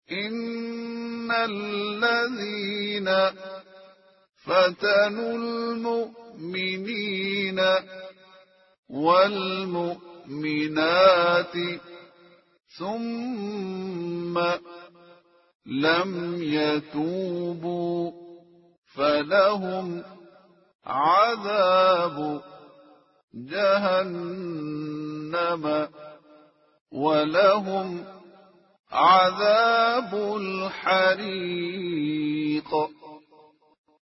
إن الذين فتنوا المؤمنين والمؤمنات ثم لم يتوبوا فلهم عذاب جهنم ولهم عذاب الحريق.